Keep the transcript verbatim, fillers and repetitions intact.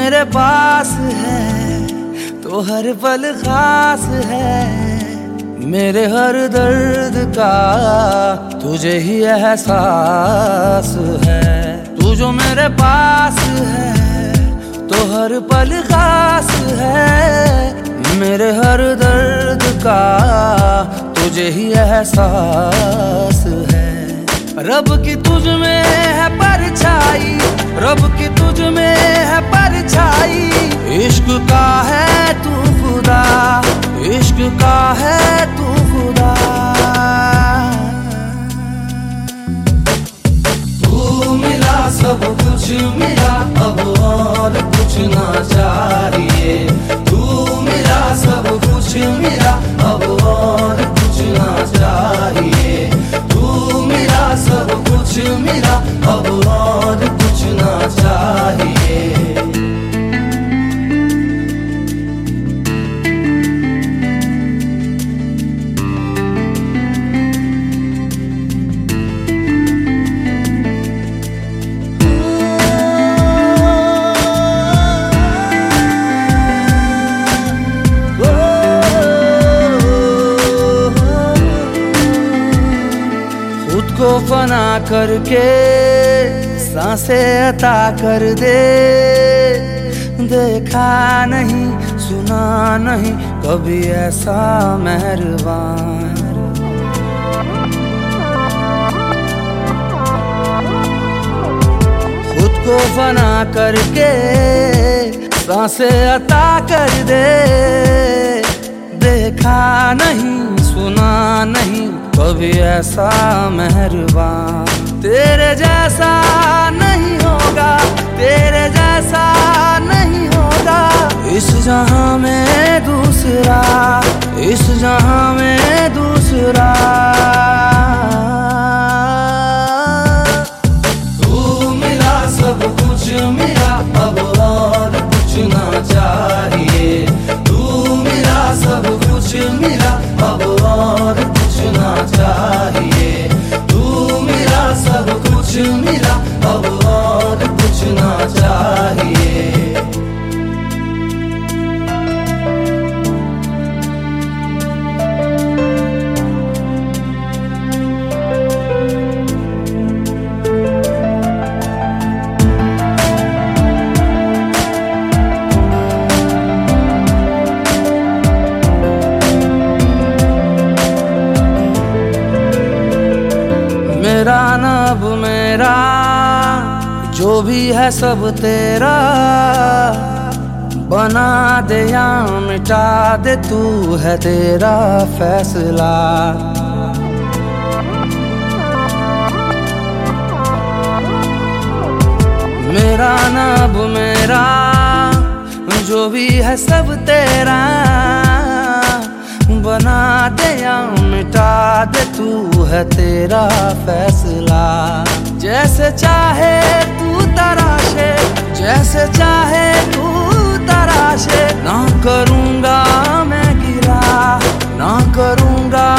मेरे पास है तो हर पल खास है। मेरे हर दर्द का तुझे ही एहसास है। तू जो मेरे पास है तो हर पल खास है। मेरे हर दर्द का तुझे ही एहसास है। रब की तुझ में है परछाई, रब की तुझ में है परछाई। इश्क का है तू खुदा, इश्क का है तू खुदा। तू मिला सब कुछ मिला, अब और कुछ ना चाहिए। तू मिला सब कुछ मिला, अब और कुछ ना चाहिए। तू मिला सब कुछ मिला, अब और कुछ ना चाहिए। को फना करके सांसें अता कर दे। देखा नहीं सुना नहीं कभी ऐसा मेहरबान। खुद को फना करके सांसें अता कर दे। देखा नहीं सुना नहीं कभी ऐसा मेहरबान। तेरे जैसा नहीं होगा, तेरे जैसा नहीं होगा इस जहां में दूसरा, इस जहां में दूसरा। तू मिला सब कुछ मिला, अब और कुछ ना चाहिए। तू मिला सब कुछ मिला, अब और कुछ ना चाहिए। तू मिला सब कुछ मिला, अब और कुछ ना चाहिए। मेरा नब मेरा जो भी है सब तेरा। बना दे या मिटा दे तू है तेरा फैसला। मेरा नब मेरा जो भी है सब तेरा। बना दे या मिटा दे तू है तेरा फैसला। जैसे चाहे तू तराशे, जैसे चाहे तू तराशे। ना करूँगा मैं गिला, ना करूँगा